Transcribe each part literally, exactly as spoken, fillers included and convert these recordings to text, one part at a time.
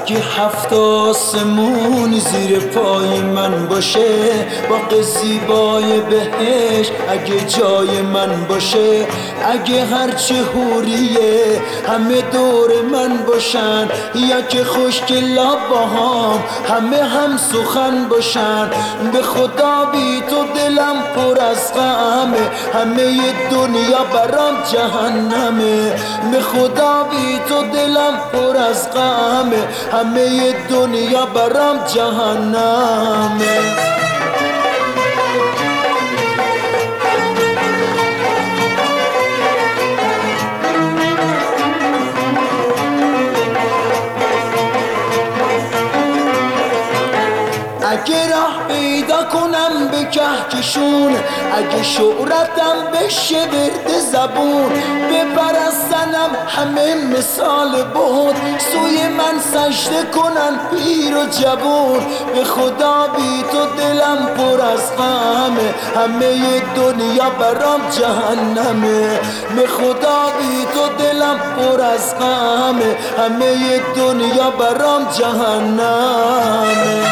اگه هفت آسمون زیر پای من باشه، باغ زیبای بهشت اگه جای من باشه، اگه هرچه حوریه همه دور من باشن، یا که خشک لبهام همه هم سخن باشن، به خدا بی تو دلم پر از غمه، همه دنیا برام جهنمه، به خدا بی تو دلم پر از غمه، همه دنیا برام جهنمه. اگه راه پیدا کنم به کهکشون، اگه شهرتم بشه ورد زبون، بپرستنم همه مثال بود، سوی من سجده کنن پیر و جوون، به خدا بی تو دلم پر از غمه، همه دنیا برام جهنمه، به خدا بی تو دلم پر از غمه، همه دنیا برام جهنمه.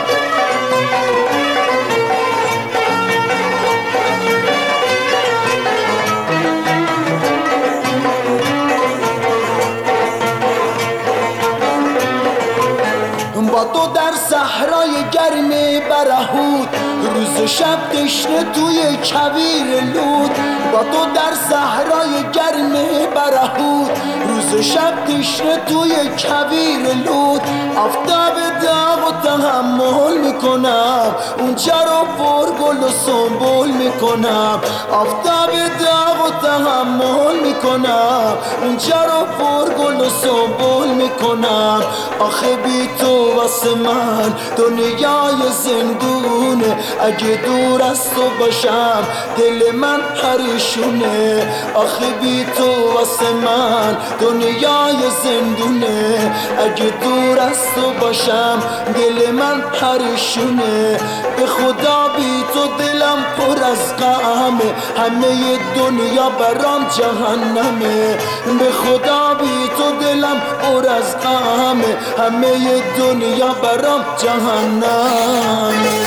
با تو در صحرای گرم برهوت، روز و شب تشنه توی کویر لود، با تو در صحرای گرم برهوت، روز و شب تشنه توی کویر لود، آفتاب داغ و تحمل میکنم، اونجا رو پر گل و سنبول میکنم، آفتاب داغ و تحمل میکنم، اونجا رو پر گل و سنبول میکنم، آخه بی تو واسه من دنیای زندونه، اگه دور از تو باشم دل من پریشونه، آخه بی تو واسه من دنیای زندونه، اگه دور از تو باشم دل من پریشونه، به خدا بی تو دلم پر از غمه، همه دنیا برام جهنمه، به خدا بی تو دلم پر از غمه، همه دنیا برام جهنمه.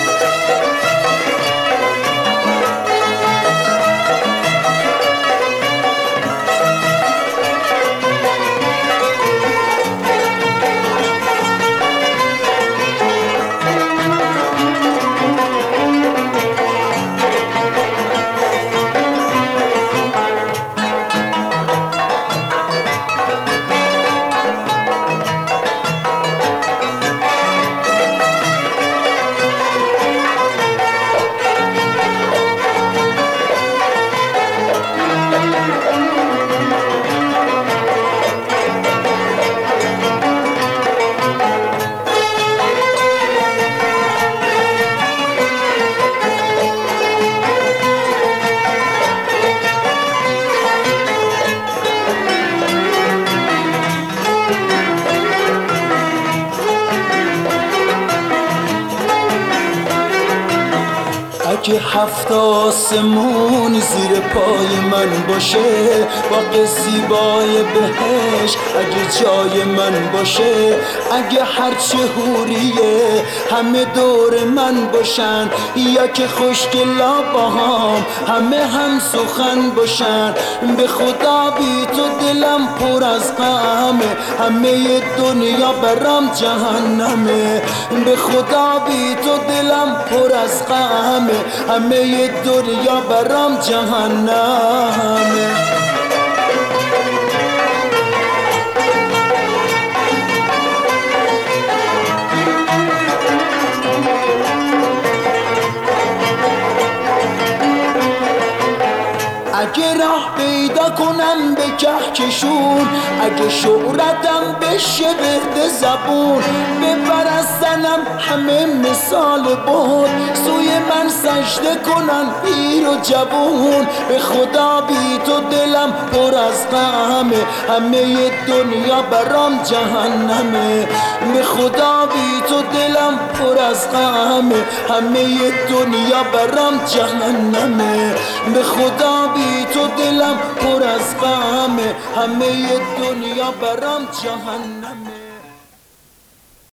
اگه هفت آسمون زیر پای من باشه، باغ زیبای بهشت اگه جای من باشه، اگه هرچه حوریه همه دور من باشن، یا که خشک لبهام همه هم سخن باشن، به خدا بی تو دلم پر از غمه، همه دنیا برام جهنمه، به خدا بی تو دلم پر از غمه، همه دنیا برام جهنمه. اگه راه پیدا کنم به کهکشون، اگه شهرتم بشه ورد زبون، بپرستنم همه مثال بود، سوی من سجده کنن پیر و جوون، به خدا بی تو دلم پر از غمه، همه دنیا برام جهنمه، به خدا بی تو دلم پر از غمه، همه دنیا برام جهنمه، به خدا بی تو دلم پر از غمه، همه دنیا برام جهنمه.